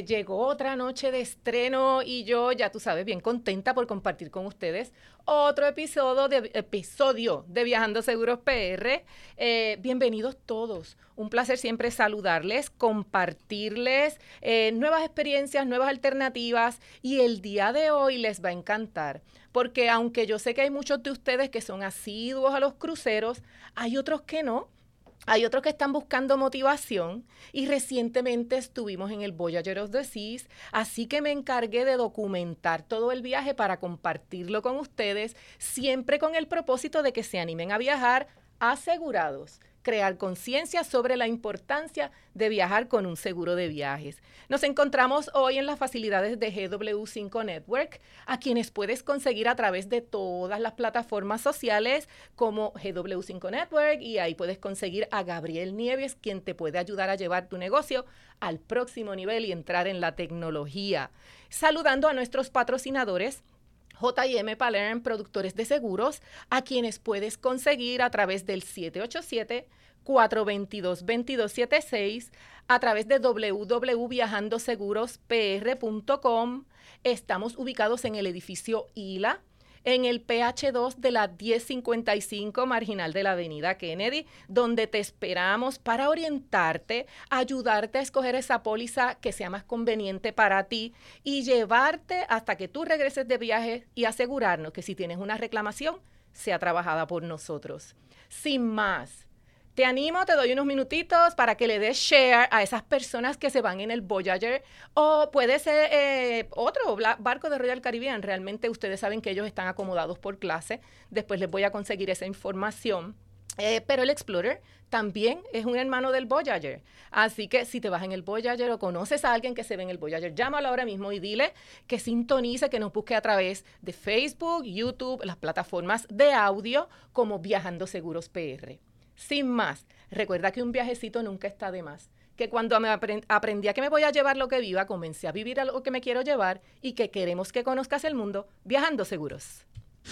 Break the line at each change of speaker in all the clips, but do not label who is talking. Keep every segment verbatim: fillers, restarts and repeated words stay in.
Eh, llegó otra noche de estreno y yo, ya tú sabes, bien contenta por compartir con ustedes otro episodio de, episodio de Viajando Seguros P R. Eh, bienvenidos todos. Un placer siempre saludarles, compartirles eh, nuevas experiencias, nuevas alternativas, y el día de hoy les va a encantar. Porque aunque yo sé que hay muchos de ustedes que son asiduos a los cruceros, hay otros que no. Hay otros que están buscando motivación, y recientemente estuvimos en el Voyager of the Seas, así que me encargué de documentar todo el viaje para compartirlo con ustedes, siempre con el propósito de que se animen a viajar asegurados, crear conciencia sobre la importancia de viajar con un seguro de viajes. Nos encontramos hoy en las facilidades de G W cinco Network, a quienes puedes conseguir a través de todas las plataformas sociales como G W cinco Network, y ahí puedes conseguir a Gabriel Nieves, quien te puede ayudar a llevar tu negocio al próximo nivel y entrar en la tecnología. Saludando a nuestros patrocinadores, J y M Palerm, productores de seguros, a quienes puedes conseguir a través del siete ocho siete, cuatro dos dos, dos dos siete seis, a través de w w w punto viajando seguros p r punto com. Estamos ubicados en el edificio I L A, en el P H dos de la diez cincuenta y cinco marginal de la avenida Kennedy, donde te esperamos para orientarte, ayudarte a escoger esa póliza que sea más conveniente para ti y llevarte hasta que tú regreses de viaje, y asegurarnos que si tienes una reclamación sea trabajada por nosotros. Sin más, te animo, te doy unos minutitos para que le des share a esas personas que se van en el Voyager, o puede ser eh, otro barco de Royal Caribbean. Realmente ustedes saben que ellos están acomodados por clase. Después les voy a conseguir esa información. Eh, pero el Explorer también es un hermano del Voyager. Así que si te vas en el Voyager o conoces a alguien que se ve en el Voyager, llámalo ahora mismo y dile que sintonice, que nos busque a través de Facebook, YouTube, las plataformas de audio como Viajando Seguros P R. Sin más, recuerda que un viajecito nunca está de más, que cuando me aprend- aprendí a que me voy a llevar lo que viva, comencé a vivir a lo que me quiero llevar, y que queremos que conozcas el mundo viajando seguros.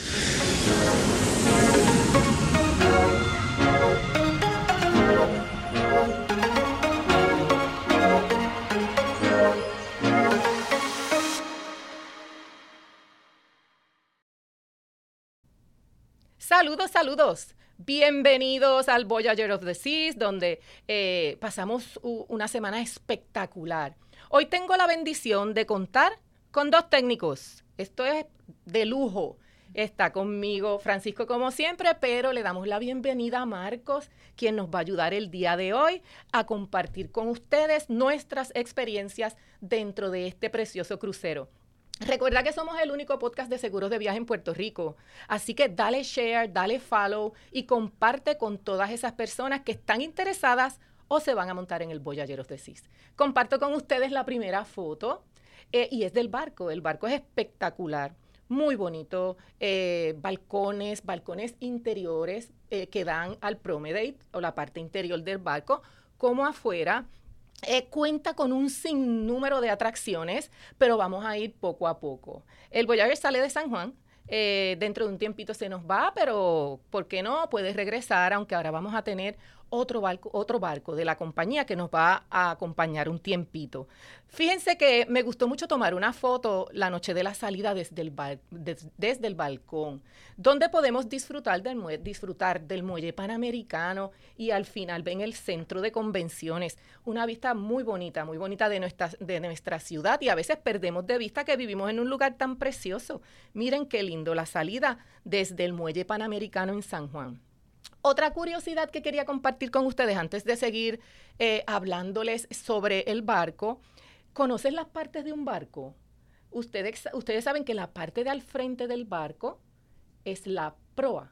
Saludos, saludos. Bienvenidos al Voyager of the Seas, donde eh, pasamos u- una semana espectacular. Hoy tengo la bendición de contar con dos técnicos. Esto es de lujo. Está conmigo Francisco como siempre, pero le damos la bienvenida a Marcos, quien nos va a ayudar el día de hoy a compartir con ustedes nuestras experiencias dentro de este precioso crucero. Recuerda que somos el único podcast de seguros de viaje en Puerto Rico, así que dale share, dale follow y comparte con todas esas personas que están interesadas o se van a montar en el Voyager of the Seas. Comparto con ustedes la primera foto eh, y es del barco. El barco es espectacular, muy bonito, eh, balcones, balcones interiores eh, que dan al promenade o la parte interior del barco, como afuera. Eh, cuenta con un sinnúmero de atracciones, pero vamos a ir poco a poco. El Voyager sale de San Juan, eh, dentro de un tiempito se nos va, pero ¿por qué no? Puedes regresar, aunque ahora vamos a tener otro barco, otro barco de la compañía que nos va a acompañar un tiempito. Fíjense que me gustó mucho tomar una foto la noche de la salida desde el, bar, des, desde el balcón, donde podemos disfrutar del, mue disfrutar del muelle panamericano, y al final ven el centro de convenciones. Una vista muy bonita, muy bonita de nuestra, de nuestra ciudad, y a veces perdemos de vista que vivimos en un lugar tan precioso. Miren qué lindo la salida desde el muelle panamericano en San Juan. Otra curiosidad que quería compartir con ustedes antes de seguir eh, hablándoles sobre el barco. ¿Conocen las partes de un barco? Ustedes, ustedes saben que la parte de al frente del barco es la proa.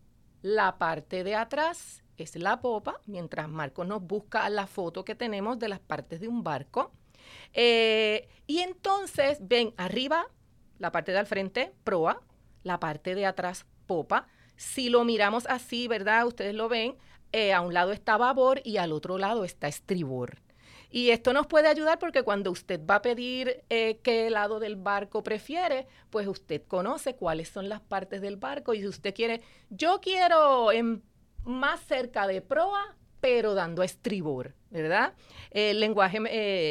La parte de atrás es la popa, mientras Marcos nos busca la foto que tenemos de las partes de un barco. Eh, y entonces, ven, arriba, la parte de al frente, proa, la parte de atrás, popa. Si lo miramos así, ¿verdad? Ustedes lo ven, eh, a un lado está babor y al otro lado está estribor. Y esto nos puede ayudar porque cuando usted va a pedir eh, qué lado del barco prefiere, pues usted conoce cuáles son las partes del barco, y si usted quiere, yo quiero en, más cerca de proa, pero dando a estribor, ¿verdad? El lenguaje eh,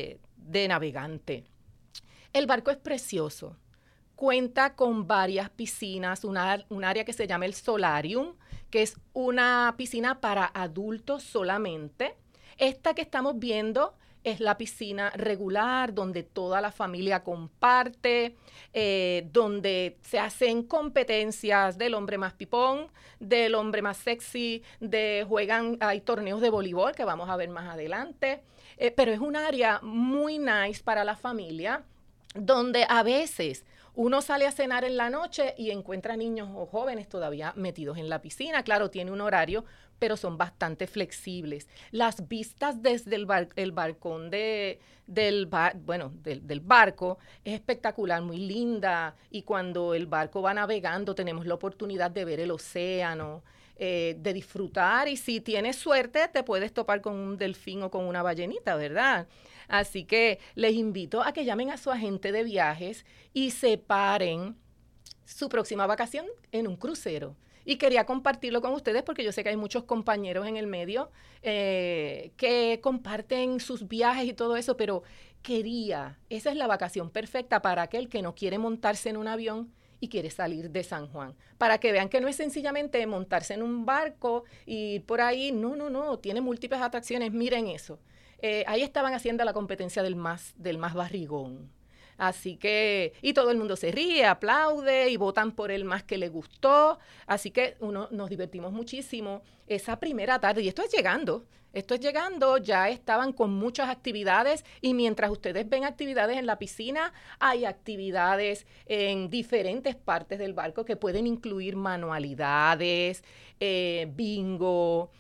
de navegante. El barco es precioso. Cuenta con varias piscinas, una, un área que se llama el Solarium, que es una piscina para adultos solamente. Esta que estamos viendo es la piscina regular, donde toda la familia comparte, eh, donde se hacen competencias del hombre más pipón, del hombre más sexy, de juegan, hay torneos de voleibol que vamos a ver más adelante, eh, pero es un área muy nice para la familia, donde a veces uno sale a cenar en la noche y encuentra niños o jóvenes todavía metidos en la piscina. Claro, tiene un horario, pero son bastante flexibles. Las vistas desde el, bar, el balcón de, del, bar, bueno, del, del barco es espectacular, muy linda. Y cuando el barco va navegando tenemos la oportunidad de ver el océano, eh, de disfrutar. Y si tienes suerte te puedes topar con un delfín o con una ballenita, ¿verdad? Así que les invito a que llamen a su agente de viajes y separen su próxima vacación en un crucero. Y quería compartirlo con ustedes porque yo sé que hay muchos compañeros en el medio eh, que comparten sus viajes y todo eso, pero quería, esa es la vacación perfecta para aquel que no quiere montarse en un avión y quiere salir de San Juan, para que vean que no es sencillamente montarse en un barco y ir por ahí, no, no, no, tiene múltiples atracciones, miren eso. Eh, ahí estaban haciendo la competencia del más, del más barrigón. Así que, y todo el mundo se ríe, aplaude y votan por el más que le gustó. Así que uno, nos divertimos muchísimo esa primera tarde. Y esto es llegando, esto es llegando, ya estaban con muchas actividades y mientras ustedes ven actividades en la piscina, hay actividades en diferentes partes del barco que pueden incluir manualidades, eh, bingo,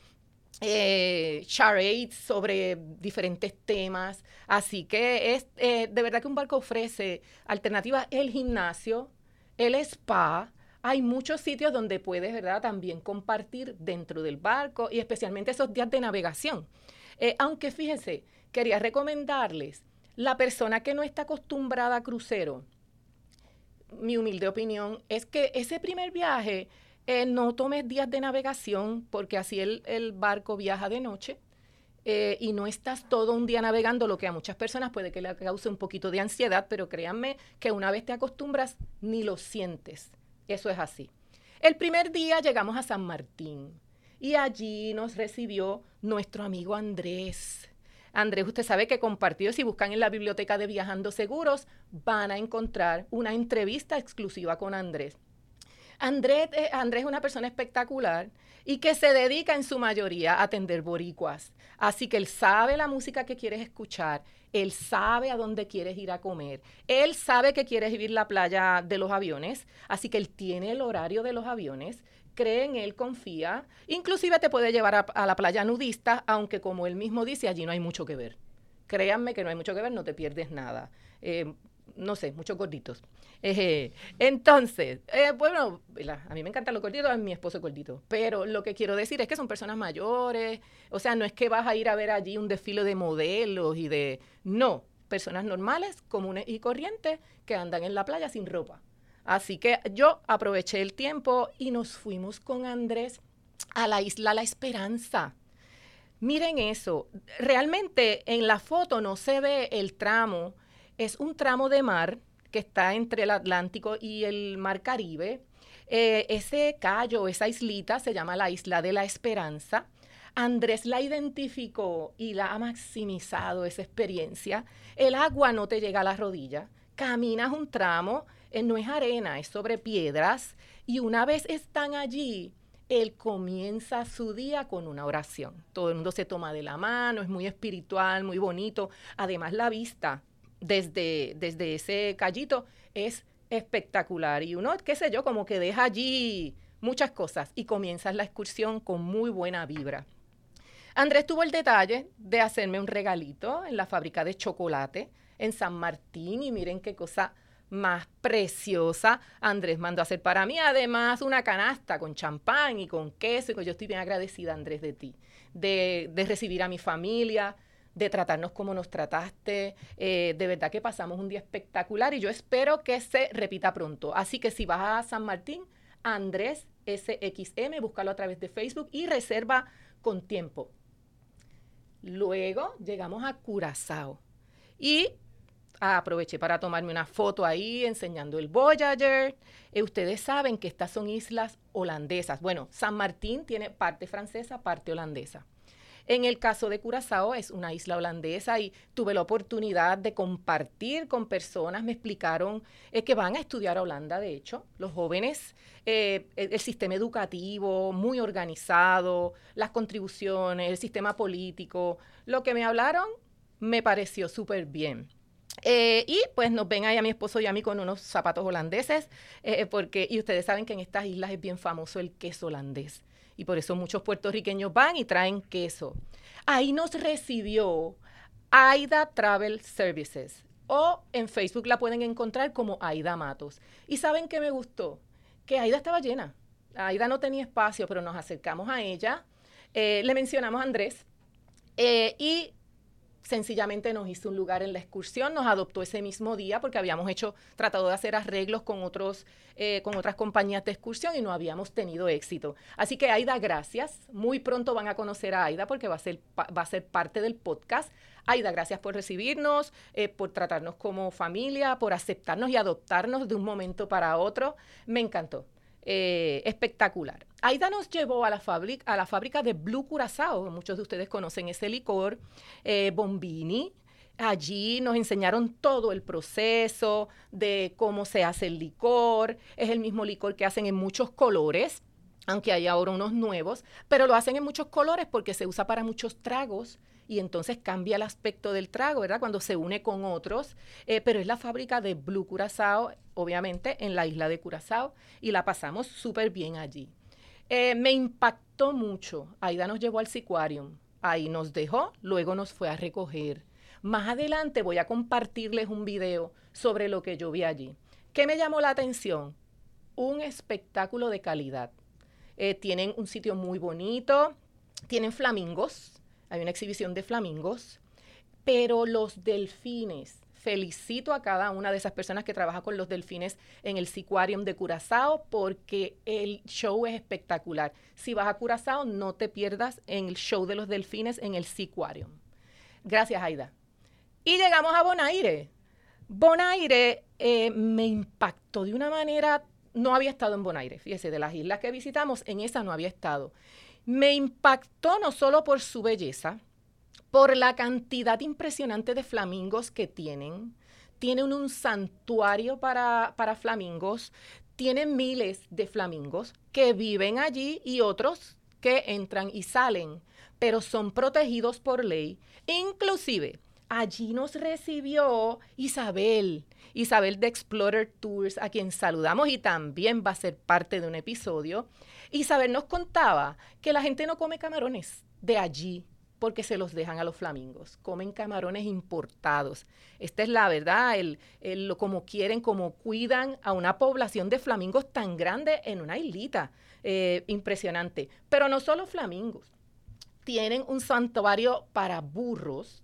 Eh, charades sobre diferentes temas, así que es eh, de verdad que un barco ofrece alternativas, el gimnasio, el spa, hay muchos sitios donde puedes, ¿verdad?, también compartir dentro del barco y especialmente esos días de navegación. Eh, aunque fíjense, quería recomendarles, la persona que no está acostumbrada a crucero, mi humilde opinión es que ese primer viaje Eh, no tomes días de navegación porque así el, el barco viaja de noche eh, y no estás todo un día navegando, lo que a muchas personas puede que le cause un poquito de ansiedad, pero créanme que una vez te acostumbras ni lo sientes. Eso es así. El primer día llegamos a San Martín y allí nos recibió nuestro amigo Andrés. Andrés, usted sabe que compartió, si buscan en la biblioteca de Viajando Seguros, van a encontrar una entrevista exclusiva con Andrés. Andrés, eh, Andrés es una persona espectacular y que se dedica en su mayoría a atender boricuas. Así que él sabe la música que quieres escuchar, él sabe a dónde quieres ir a comer, él sabe que quieres vivir la playa de los aviones, así que él tiene el horario de los aviones, cree en él, confía, inclusive te puede llevar a, a la playa nudista, aunque como él mismo dice, allí no hay mucho que ver. Créanme que no hay mucho que ver, no te pierdes nada. Eh, no sé, muchos gorditos. Eh, entonces, eh, bueno, la, a mí me encantan los gorditos, a mi esposo es gordito, pero lo que quiero decir es que son personas mayores, o sea, no es que vas a ir a ver allí un desfile de modelos y de... No, personas normales, comunes y corrientes que andan en la playa sin ropa. Así que yo aproveché el tiempo y nos fuimos con Andrés a la isla La Esperanza. Miren eso, realmente en la foto no se ve el tramo. Es un tramo de mar que está entre el Atlántico y el Mar Caribe. Eh, ese callo, esa islita, se llama la Isla de la Esperanza. Andrés la identificó y la ha maximizado esa experiencia. El agua no te llega a las rodillas. Caminas un tramo, eh, no es arena, es sobre piedras. Y una vez están allí, él comienza su día con una oración. Todo el mundo se toma de la mano, es muy espiritual, muy bonito. Además, la vista Desde, desde ese callito es espectacular y uno, qué sé yo, como que deja allí muchas cosas y comienzas la excursión con muy buena vibra. Andrés tuvo el detalle de hacerme un regalito en la fábrica de chocolate en San Martín y miren qué cosa más preciosa Andrés mandó a hacer para mí, además una canasta con champán y con queso, y yo estoy bien agradecida, Andrés, de ti, de, de recibir a mi familia, de tratarnos como nos trataste, eh, de verdad que pasamos un día espectacular y yo espero que se repita pronto. Así que si vas a San Martín, Andrés S X M, búscalo a través de Facebook y reserva con tiempo. Luego llegamos a Curazao Y aproveché para tomarme una foto ahí enseñando el Voyager. Eh, ustedes saben que estas son islas holandesas. Bueno, San Martín tiene parte francesa, parte holandesa. En el caso de Curazao es una isla holandesa y tuve la oportunidad de compartir con personas, me explicaron eh, que van a estudiar a Holanda, de hecho, los jóvenes, eh, el, el sistema educativo muy organizado, las contribuciones, el sistema político, lo que me hablaron me pareció súper bien. Eh, y pues nos ven ahí a mi esposo y a mí con unos zapatos holandeses, eh, porque, y ustedes saben que en estas islas es bien famoso el queso holandés. Y por eso muchos puertorriqueños van y traen queso. Ahí nos recibió Aida Travel Services. O en Facebook la pueden encontrar como Aida Matos. ¿Y saben qué me gustó? Que Aida estaba llena. Aida no tenía espacio, pero nos acercamos a ella. Eh, le mencionamos a Andrés. Eh, y sencillamente nos hizo un lugar en la excursión, nos adoptó ese mismo día porque habíamos hecho, tratado de hacer arreglos con, otros, eh, con otras compañías de excursión y no habíamos tenido éxito. Así que Aida, gracias. Muy pronto van a conocer a Aida porque va a ser, va a ser parte del podcast. Aida, gracias por recibirnos, eh, por tratarnos como familia, por aceptarnos y adoptarnos de un momento para otro. Me encantó. Eh, espectacular. Aida nos llevó a la, fábrica, a la fábrica de Blue Curazao, muchos de ustedes conocen ese licor, eh, Bombini. Allí nos enseñaron todo el proceso de cómo se hace el licor. Es el mismo licor que hacen en muchos colores, aunque hay ahora unos nuevos, pero lo hacen en muchos colores porque se usa para muchos tragos y entonces cambia el aspecto del trago, ¿verdad? Cuando se une con otros, eh, pero es la fábrica de Blue Curazao, obviamente en la isla de Curazao, y la pasamos súper bien allí. Eh, me impactó mucho. Aida nos llevó al Seaquarium, ahí nos dejó, luego nos fue a recoger. Más adelante voy a compartirles un video sobre lo que yo vi allí. ¿Qué me llamó la atención? Un espectáculo de calidad. Eh, tienen un sitio muy bonito, tienen flamingos, hay una exhibición de flamingos, pero los delfines, felicito a cada una de esas personas que trabaja con los delfines en el Seaquarium de Curazao porque el show es espectacular. Si vas a Curazao, no te pierdas en el show de los delfines en el Seaquarium. Gracias, Aida. Y llegamos a Bonaire. Bonaire eh, me impactó de una manera, no había estado en Bonaire, fíjese, de las islas que visitamos, en esa no había estado. Me impactó no solo por su belleza, por la cantidad impresionante de flamingos que tienen. Tienen un santuario para, para flamingos, tienen miles de flamingos que viven allí y otros que entran y salen, pero son protegidos por ley. Inclusive, allí nos recibió Isabel, Isabel de Explorer Tours, a quien saludamos y también va a ser parte de un episodio. Isabel nos contaba que la gente no come camarones de allí porque se los dejan a los flamingos. Comen camarones importados. Esta es la verdad, el, el, lo, como quieren, como cuidan a una población de flamingos tan grande en una islita. Eh, impresionante. Pero no solo flamingos. Tienen un santuario para burros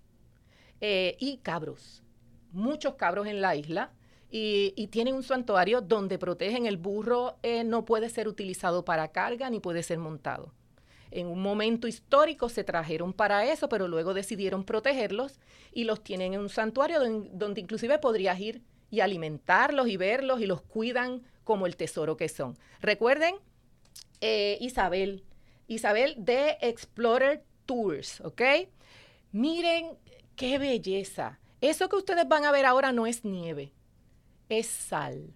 eh, y cabros. Muchos cabros en la isla. Y, y tienen un santuario donde protegen el burro, eh, no puede ser utilizado para carga ni puede ser montado. En un momento histórico se trajeron para eso, pero luego decidieron protegerlos y los tienen en un santuario donde, donde inclusive podrías ir y alimentarlos y verlos y los cuidan como el tesoro que son. Recuerden, eh, Isabel, Isabel de Explorer Tours, ¿ok? Miren qué belleza. Eso que ustedes van a ver ahora no es nieve. Es sal.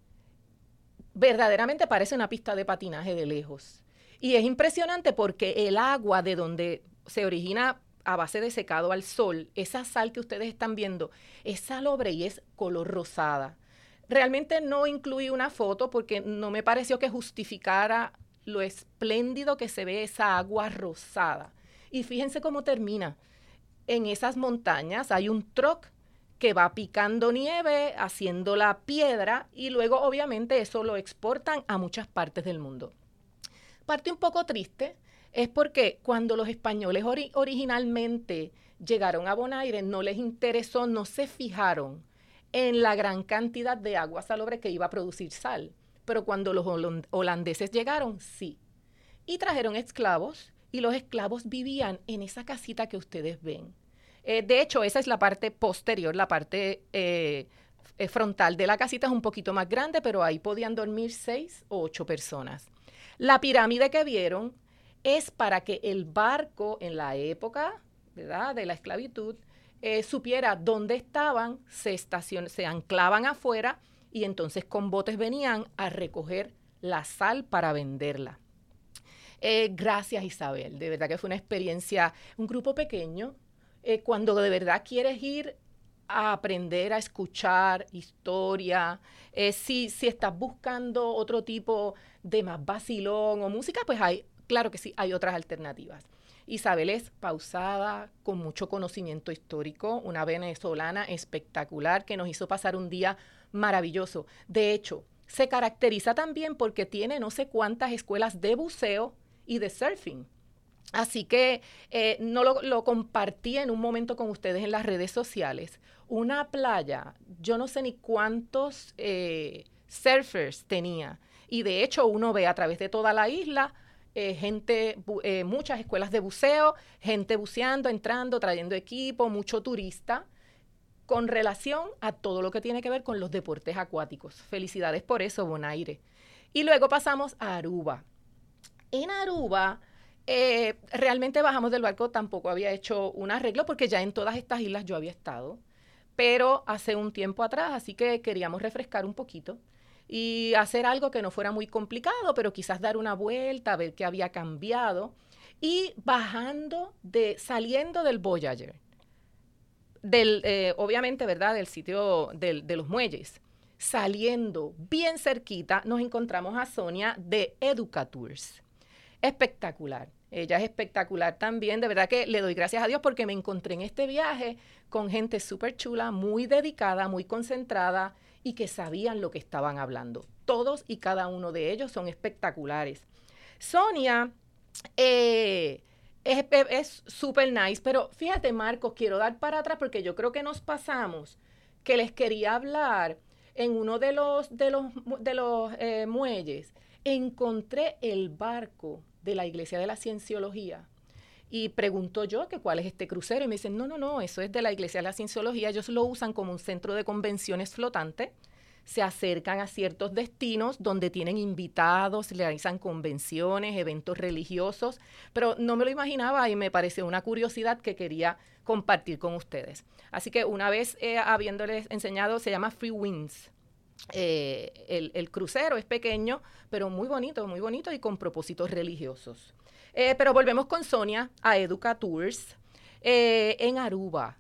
Verdaderamente parece una pista de patinaje de lejos. Y es impresionante porque el agua de donde se origina a base de secado al sol, esa sal que ustedes están viendo, es salobre y es color rosada. Realmente no incluí una foto porque no me pareció que justificara lo espléndido que se ve esa agua rosada. Y fíjense cómo termina. En esas montañas hay un truck que va picando nieve, haciendo la piedra y luego obviamente eso lo exportan a muchas partes del mundo. Parte un poco triste es porque cuando los españoles ori- originalmente llegaron a Bonaire no les interesó, no se fijaron en la gran cantidad de agua salobre que iba a producir sal. Pero cuando los holand- holandeses llegaron, sí. Y trajeron esclavos y los esclavos vivían en esa casita que ustedes ven. Eh, de hecho, esa es la parte posterior, la parte eh, eh, frontal de la casita es un poquito más grande, pero ahí podían dormir seis o ocho personas. La pirámide que vieron es para que el barco en la época, ¿verdad?, de la esclavitud, eh, supiera dónde estaban, se, estacion se anclaban afuera y entonces con botes venían a recoger la sal para venderla. Eh, gracias, Isabel. De verdad que fue una experiencia, un grupo pequeño. Eh, cuando de verdad quieres ir a aprender a escuchar historia, eh, si, si estás buscando otro tipo de más vacilón o música, pues hay, claro que sí, hay otras alternativas. Isabel es pausada, con mucho conocimiento histórico, una venezolana espectacular que nos hizo pasar un día maravilloso. De hecho, se caracteriza también porque tiene no sé cuántas escuelas de buceo y de surfing. Así que eh, no lo, lo compartí en un momento con ustedes en las redes sociales. Una playa, yo no sé ni cuántos eh, surfers tenía. Y de hecho uno ve a través de toda la isla eh, gente, eh, muchas escuelas de buceo, gente buceando, entrando, trayendo equipo, mucho turista, con relación a todo lo que tiene que ver con los deportes acuáticos. Felicidades por eso, Bonaire. Y luego pasamos a Aruba. En Aruba, eh, realmente bajamos del barco, tampoco había hecho un arreglo porque ya en todas estas islas yo había estado, pero hace un tiempo atrás, así que queríamos refrescar un poquito y hacer algo que no fuera muy complicado, pero quizás dar una vuelta, ver qué había cambiado. Y bajando, de, saliendo del Voyager, del, eh, obviamente, ¿verdad?, del sitio del, de los muelles, saliendo bien cerquita, nos encontramos a Sonia de Educatours. Espectacular. Ella es espectacular también. De verdad que le doy gracias a Dios porque me encontré en este viaje con gente súper chula, muy dedicada, muy concentrada y que sabían lo que estaban hablando. Todos y cada uno de ellos son espectaculares. Sonia eh, es súper nice, pero fíjate, Marcos, quiero dar para atrás porque yo creo que nos pasamos, que les quería hablar en uno de los, de los, de los eh, muelles. Encontré el barco de la Iglesia de la Cienciología y pregunto yo que cuál es este crucero y me dicen, no, no, no, eso es de la Iglesia de la Cienciología, ellos lo usan como un centro de convenciones flotante, se acercan a ciertos destinos donde tienen invitados, realizan convenciones, eventos religiosos, pero no me lo imaginaba y me pareció una curiosidad que quería compartir con ustedes. Así que una vez eh, habiéndoles enseñado, se llama Free Winds. Eh, el, el crucero es pequeño, pero muy bonito, muy bonito y con propósitos religiosos. Eh, pero volvemos con Sonia a Educatours eh, en Aruba.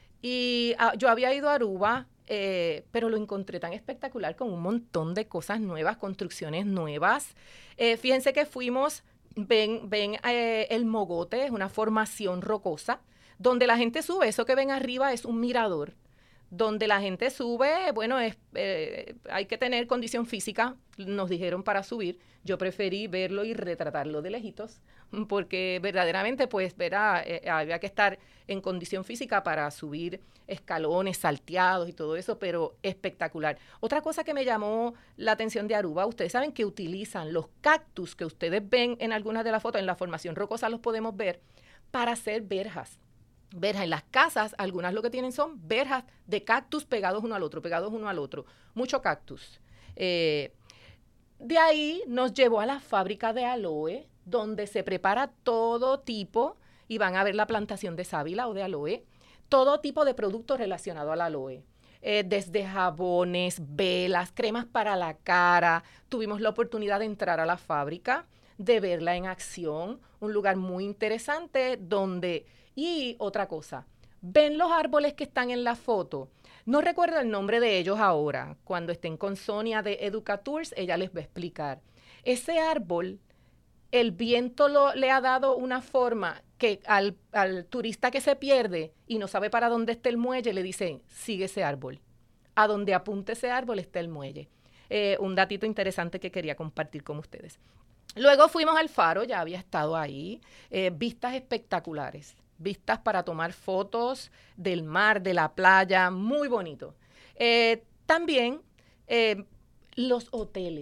Y ah, yo había ido a Aruba, eh, pero lo encontré tan espectacular con un montón de cosas nuevas, construcciones nuevas. Eh, fíjense que fuimos, ven, ven eh, el Mogote, es una formación rocosa, donde la gente sube, eso que ven arriba es un mirador. Donde la gente sube, bueno, es, eh, hay que tener condición física, nos dijeron para subir. Yo preferí verlo y retratarlo de lejitos, porque verdaderamente, pues, verá, eh, había que estar en condición física para subir escalones, salteados y todo eso, pero espectacular. Otra cosa que me llamó la atención de Aruba, ustedes saben que utilizan los cactus que ustedes ven en algunas de las fotos, en la formación rocosa los podemos ver, para hacer verjas. Verjas en las casas, algunas lo que tienen son verjas de cactus pegados uno al otro, pegados uno al otro, mucho cactus. Eh, de ahí nos llevó a la fábrica de aloe, donde se prepara todo tipo, y van a ver la plantación de sábila o de aloe, todo tipo de productos relacionados al aloe. Eh, desde jabones, velas, cremas para la cara. Tuvimos la oportunidad de entrar a la fábrica, de verla en acción, un lugar muy interesante donde... Y otra cosa, ven los árboles que están en la foto. No recuerdo el nombre de ellos ahora. Cuando estén con Sonia de Educatours, ella les va a explicar. Ese árbol, el viento lo, le ha dado una forma que al, al turista que se pierde y no sabe para dónde está el muelle, le dice, sigue ese árbol. A donde apunte ese árbol está el muelle. Eh, un datito interesante que quería compartir con ustedes. Luego fuimos al faro, ya había estado ahí, eh, vistas espectaculares. Vistas para tomar fotos del mar, de la playa, muy bonito. Eh, también eh, los hoteles.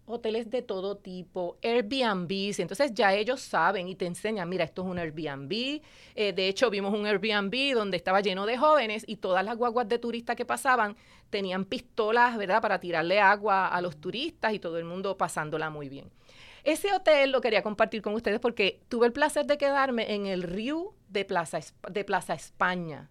hoteles de todo tipo, Airbnbs, entonces ya ellos saben y te enseñan, mira, esto es un Airbnb, eh, de hecho vimos un Airbnb donde estaba lleno de jóvenes y todas las guaguas de turistas que pasaban tenían pistolas, ¿verdad?, para tirarle agua a los turistas y todo el mundo pasándola muy bien. Ese hotel lo quería compartir con ustedes porque tuve el placer de quedarme en el Riu de Plaza, de Plaza España.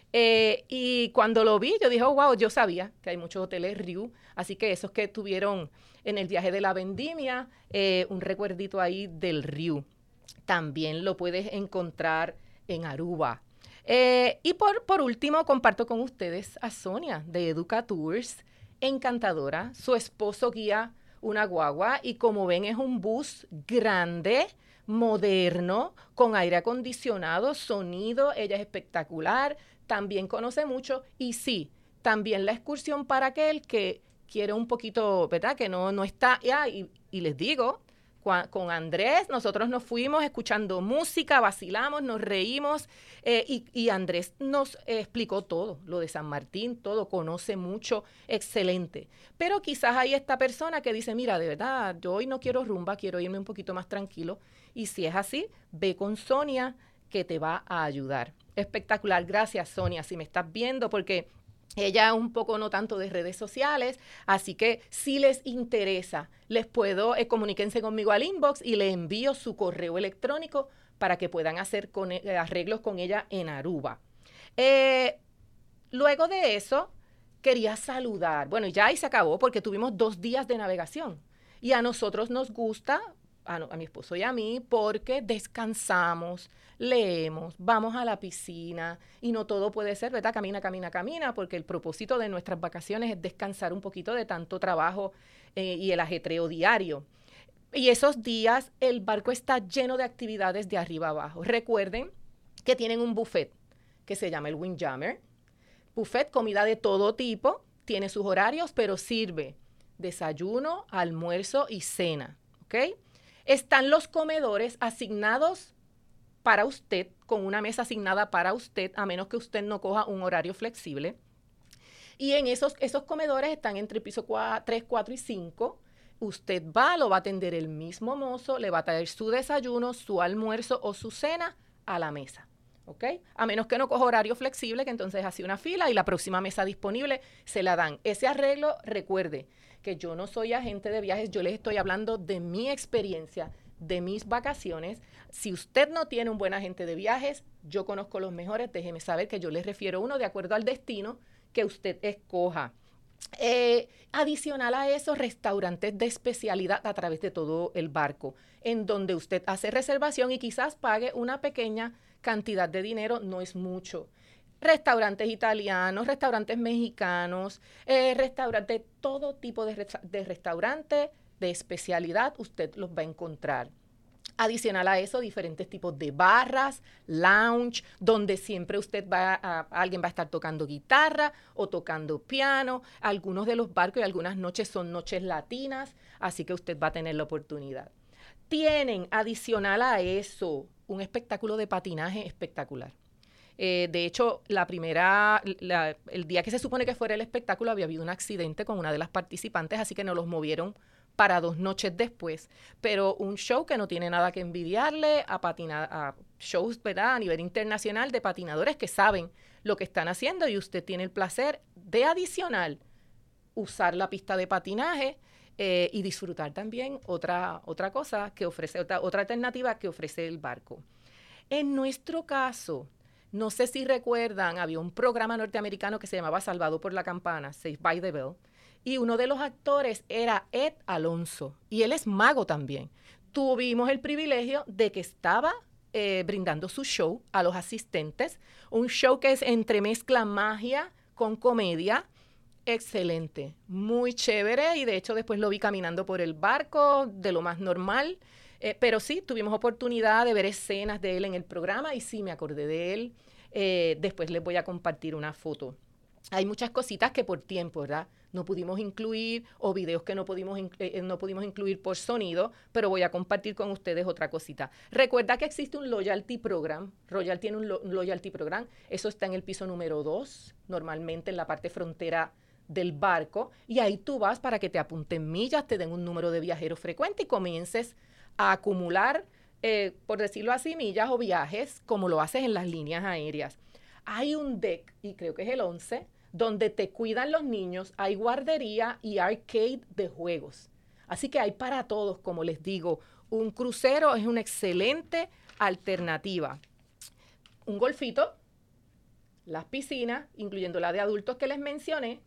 Eh, y cuando lo vi, yo dije, oh, wow, yo sabía que hay muchos hoteles Riu, así que esos que tuvieron en el viaje de la vendimia, eh, un recuerdito ahí del Riu. También lo puedes encontrar en Aruba. Eh, y por, por último, comparto con ustedes a Sonia de Educa Tours, encantadora. Su esposo guía una guagua y como ven es un bus grande, moderno, con aire acondicionado, sonido, ella es espectacular, también conoce mucho y sí, también la excursión para aquel que quiere un poquito, ¿verdad? Que no, no está, ya, y, y les digo, con Andrés, nosotros nos fuimos escuchando música, vacilamos, nos reímos eh, y, y Andrés nos eh, explicó todo, lo de San Martín, todo, conoce mucho, excelente. Pero quizás hay esta persona que dice, mira, de verdad, yo hoy no quiero rumba, quiero irme un poquito más tranquilo. Y si es así, ve con Sonia que te va a ayudar. Espectacular, gracias Sonia, si me estás viendo, porque ella es un poco no tanto de redes sociales, así que si les interesa, les puedo, eh, comuníquense conmigo al inbox y le envío su correo electrónico para que puedan hacer con, eh, arreglos con ella en Aruba. Eh, luego de eso, quería saludar, bueno, ya ahí se acabó porque tuvimos dos días de navegación y a nosotros nos gusta, a, a mi esposo y a mí, porque descansamos, leemos, vamos a la piscina y no todo puede ser, ¿verdad? Camina, camina, camina, porque el propósito de nuestras vacaciones es descansar un poquito de tanto trabajo eh, y el ajetreo diario. Y esos días el barco está lleno de actividades de arriba abajo. Recuerden que tienen un buffet que se llama el Windjammer. Buffet, comida de todo tipo, tiene sus horarios, pero sirve desayuno, almuerzo y cena, ¿ok? Están los comedores asignados para usted, con una mesa asignada para usted, a menos que usted no coja un horario flexible. Y en esos, esos comedores están entre el piso tres, cuatro y cinco. Usted va, lo va a atender el mismo mozo, le va a traer su desayuno, su almuerzo o su cena a la mesa. ¿Ok? A menos que no coja horario flexible, que entonces hace una fila y la próxima mesa disponible se la dan. Ese arreglo, recuerde que yo no soy agente de viajes, yo les estoy hablando de mi experiencia, de mis vacaciones. Si usted no tiene un buen agente de viajes, yo conozco los mejores, déjeme saber que yo les refiero uno de acuerdo al destino que usted escoja. Eh, adicional a eso, restaurantes de especialidad a través de todo el barco, en donde usted hace reservación y quizás pague una pequeña cantidad de dinero, no es mucho. Restaurantes italianos, restaurantes mexicanos, eh, restaurantes, todo tipo de, resta- de restaurantes de especialidad usted los va a encontrar. Adicional a eso, diferentes tipos de barras, lounge, donde siempre usted va a, alguien va a estar tocando guitarra o tocando piano. Algunos de los barcos y algunas noches son noches latinas, así que usted va a tener la oportunidad. Tienen, adicional a eso, un espectáculo de patinaje espectacular. Eh, de hecho, la primera, la, el día que se supone que fuera el espectáculo había habido un accidente con una de las participantes, así que nos los movieron para dos noches después. Pero un show que no tiene nada que envidiarle a, patina, a shows, ¿verdad?, a nivel internacional de patinadores que saben lo que están haciendo y usted tiene el placer de adicional usar la pista de patinaje eh, y disfrutar también otra, otra cosa que ofrece, otra, otra alternativa que ofrece el barco. En nuestro caso, no sé si recuerdan, había un programa norteamericano que se llamaba Salvado por la Campana, Saved by the Bell, y uno de los actores era Ed Alonso, y él es mago también. Tuvimos el privilegio de que estaba eh, brindando su show a los asistentes, un show que es entremezcla magia con comedia. Excelente, muy chévere, y de hecho después lo vi caminando por el barco, de lo más normal. Eh, pero sí, tuvimos oportunidad de ver escenas de él en el programa y sí, me acordé de él. Eh, después les voy a compartir una foto. Hay muchas cositas que por tiempo, ¿verdad?, no pudimos incluir, o videos que no pudimos, eh, no pudimos incluir por sonido, pero voy a compartir con ustedes otra cosita. Recuerda que existe un Loyalty Program. Royal tiene un, lo, un Loyalty Program. Eso está en el piso número dos, normalmente en la parte frontera del barco y ahí tú vas para que te apunten millas, te den un número de viajeros frecuente y comiences a acumular, eh, por decirlo así, millas o viajes como lo haces en las líneas aéreas. Hay un deck, y creo que es el once, donde te cuidan los niños, hay guardería y arcade de juegos. Así que hay para todos, como les digo, un crucero es una excelente alternativa. Un golfito, las piscinas, incluyendo la de adultos que les mencioné,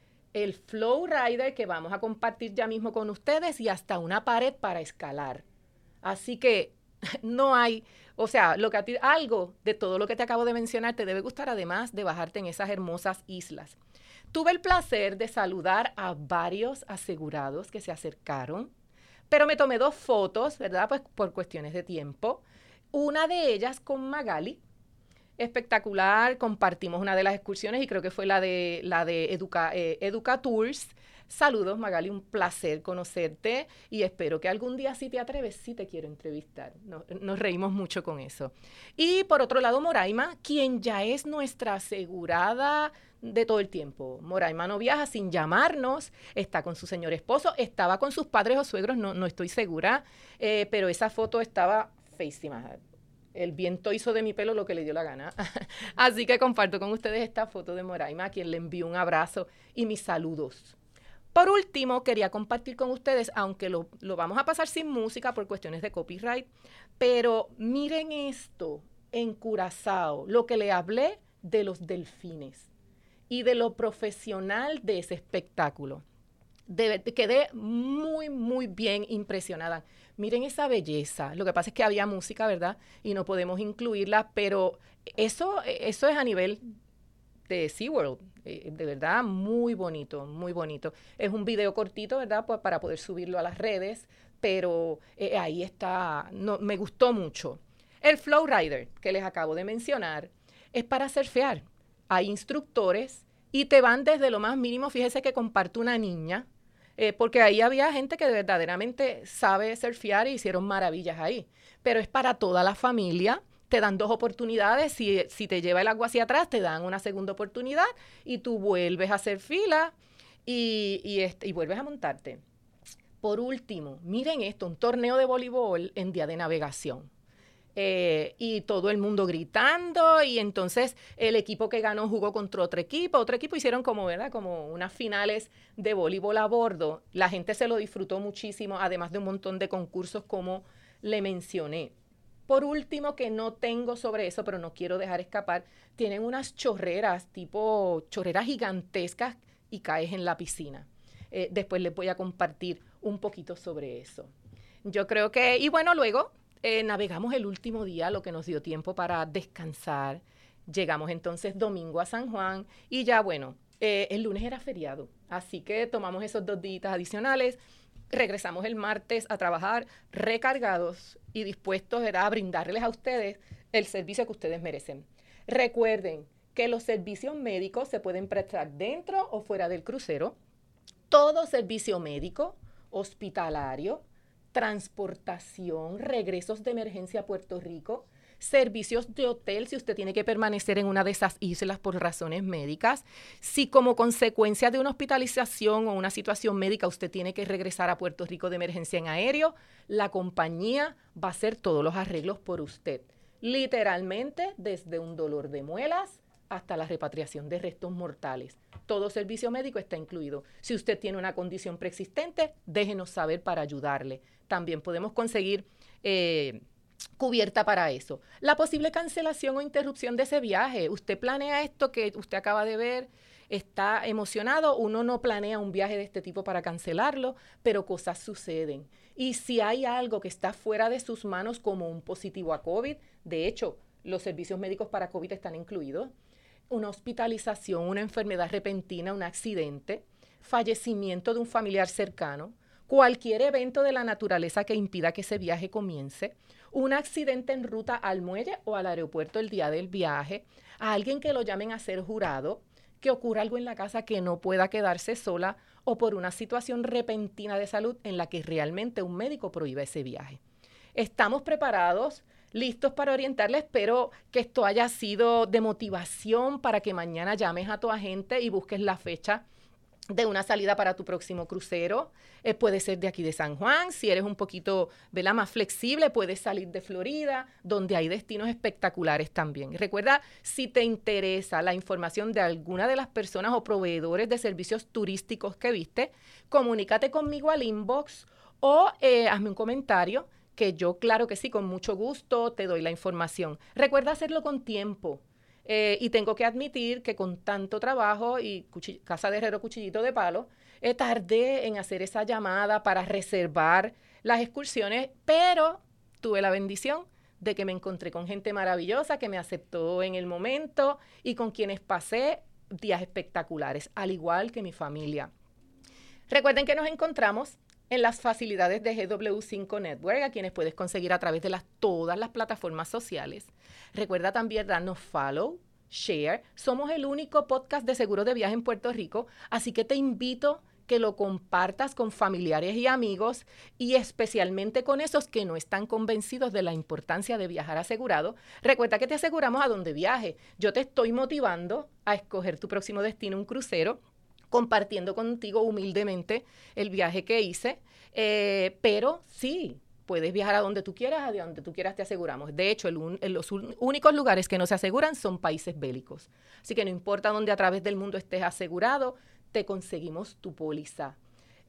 el Flow Rider que vamos a compartir ya mismo con ustedes y hasta una pared para escalar. Así que no hay, o sea, lo que a ti, algo de todo lo que te acabo de mencionar te debe gustar, además de bajarte en esas hermosas islas. Tuve el placer de saludar a varios asegurados que se acercaron, pero me tomé dos fotos, ¿verdad? Pues por cuestiones de tiempo. Una de ellas con Magali, espectacular, compartimos una de las excursiones y creo que fue la de, la de Educa, eh, Educa Tours. Saludos, Magali, un placer conocerte y espero que algún día, si te atreves, sí te quiero entrevistar. Nos, nos reímos mucho con eso. Y por otro lado, Moraima, quien ya es nuestra asegurada de todo el tiempo. Moraima no viaja sin llamarnos, está con su señor esposo, estaba con sus padres o suegros, no, no estoy segura, eh, pero esa foto estaba feísima. El viento hizo de mi pelo lo que le dio la gana. Así que comparto con ustedes esta foto de Moraima, a quien le envío un abrazo y mis saludos. Por último, quería compartir con ustedes, aunque lo, lo vamos a pasar sin música por cuestiones de copyright, pero miren esto en Curazao, lo que le hablé de los delfines y de lo profesional de ese espectáculo. De, quedé muy, muy bien impresionada. Miren esa belleza. Lo que pasa es que había música, ¿verdad? Y no podemos incluirla, pero eso, eso es a nivel de SeaWorld. Eh, de verdad, muy bonito, muy bonito. Es un video cortito, ¿verdad? Pues para poder subirlo a las redes, pero eh, ahí está. No, me gustó mucho. El Flow Rider, que les acabo de mencionar, es para surfear. Hay instructores y te van desde lo más mínimo. Fíjese que comparto una niña, Eh, porque ahí había gente que verdaderamente sabe surfear y hicieron maravillas ahí. Pero es para toda la familia, te dan dos oportunidades, si, si te lleva el agua hacia atrás, te dan una segunda oportunidad y tú vuelves a hacer fila y, y, este, y vuelves a montarte. Por último, miren esto, un torneo de voleibol en día de navegación. Eh, y todo el mundo gritando y entonces el equipo que ganó jugó contra otro equipo, otro equipo hicieron como, ¿verdad? Como unas finales de voleibol a bordo. La gente se lo disfrutó muchísimo, además de un montón de concursos como le mencioné. Por último, que no tengo sobre eso, pero no quiero dejar escapar, tienen unas chorreras, tipo chorreras gigantescas y caes en la piscina. Eh, después les voy a compartir un poquito sobre eso. Yo creo que, y bueno, luego Eh, navegamos el último día, lo que nos dio tiempo para descansar. Llegamos entonces domingo a San Juan y ya, bueno, eh, el lunes era feriado, así que tomamos esos dos días adicionales, regresamos el martes a trabajar recargados y dispuestos era a brindarles a ustedes el servicio que ustedes merecen. Recuerden que los servicios médicos se pueden prestar dentro o fuera del crucero. Todo servicio médico, hospitalario, transportación, regresos de emergencia a Puerto Rico, servicios de hotel si usted tiene que permanecer en una de esas islas por razones médicas, si como consecuencia de una hospitalización o una situación médica usted tiene que regresar a Puerto Rico de emergencia en aéreo, la compañía va a hacer todos los arreglos por usted. Literalmente, desde un dolor de muelas hasta la repatriación de restos mortales. Todo servicio médico está incluido. Si usted tiene una condición preexistente, déjenos saber para ayudarle. También podemos conseguir eh, cubierta para eso. La posible cancelación o interrupción de ese viaje. Usted planea esto que usted acaba de ver, está emocionado. Uno no planea un viaje de este tipo para cancelarlo, pero cosas suceden. Y si hay algo que está fuera de sus manos, como un positivo a COVID, de hecho, los servicios médicos para COVID están incluidos, una hospitalización, una enfermedad repentina, un accidente, fallecimiento de un familiar cercano, cualquier evento de la naturaleza que impida que ese viaje comience, un accidente en ruta al muelle o al aeropuerto el día del viaje, a alguien que lo llamen a ser jurado, que ocurra algo en la casa que no pueda quedarse sola o por una situación repentina de salud en la que realmente un médico prohíbe ese viaje. Estamos preparados, listos para orientarles, espero que esto haya sido de motivación para que mañana llames a tu agente y busques la fecha de una salida para tu próximo crucero. Eh, puede ser de aquí de San Juan. Si eres un poquito, ¿verdad?, más flexible, puedes salir de Florida, donde hay destinos espectaculares también. Recuerda, si te interesa la información de alguna de las personas o proveedores de servicios turísticos que viste, comunícate conmigo al inbox o eh, hazme un comentario, que yo, claro que sí, con mucho gusto te doy la información. Recuerda hacerlo con tiempo. Eh, y tengo que admitir que con tanto trabajo y casa de herrero, cuchillito de palo, eh, tardé en hacer esa llamada para reservar las excursiones, pero tuve la bendición de que me encontré con gente maravillosa que me aceptó en el momento y con quienes pasé días espectaculares, al igual que mi familia. Recuerden que nos encontramos en las facilidades de G W cinco Network, a quienes puedes conseguir a través de las, todas las plataformas sociales. Recuerda también darnos follow, share. Somos el único podcast de seguros de viaje en Puerto Rico, así que te invito que lo compartas con familiares y amigos, y especialmente con esos que no están convencidos de la importancia de viajar asegurado. Recuerda que te aseguramos a donde viaje. Yo te estoy motivando a escoger tu próximo destino, un crucero, compartiendo contigo humildemente el viaje que hice, eh, pero sí, puedes viajar a donde tú quieras, a donde tú quieras te aseguramos. De hecho, el un, los un, únicos lugares que no se aseguran son países bélicos. Así que no importa dónde a través del mundo estés asegurado, te conseguimos tu póliza.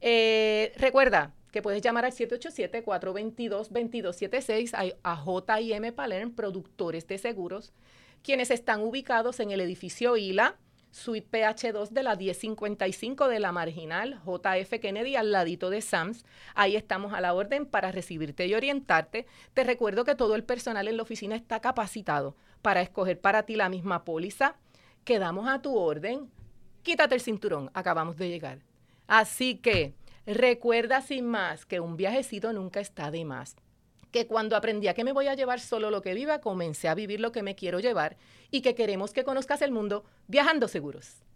Eh, recuerda que puedes llamar al siete ocho siete, cuatro dos dos, dos dos siete seis a, a J I M Palerm, productores de seguros, quienes están ubicados en el edificio I L A, Suite P H dos de la diez cincuenta y cinco de la Marginal, J F Kennedy, al ladito de Sam's. Ahí estamos a la orden para recibirte y orientarte. Te recuerdo que todo el personal en la oficina está capacitado para escoger para ti la misma póliza. Quedamos a tu orden. Quítate el cinturón, acabamos de llegar. Así que recuerda sin más que un viajecito nunca está de más. Que cuando aprendí a que me voy a llevar solo lo que viva, comencé a vivir lo que me quiero llevar y que queremos que conozcas el mundo viajando seguros.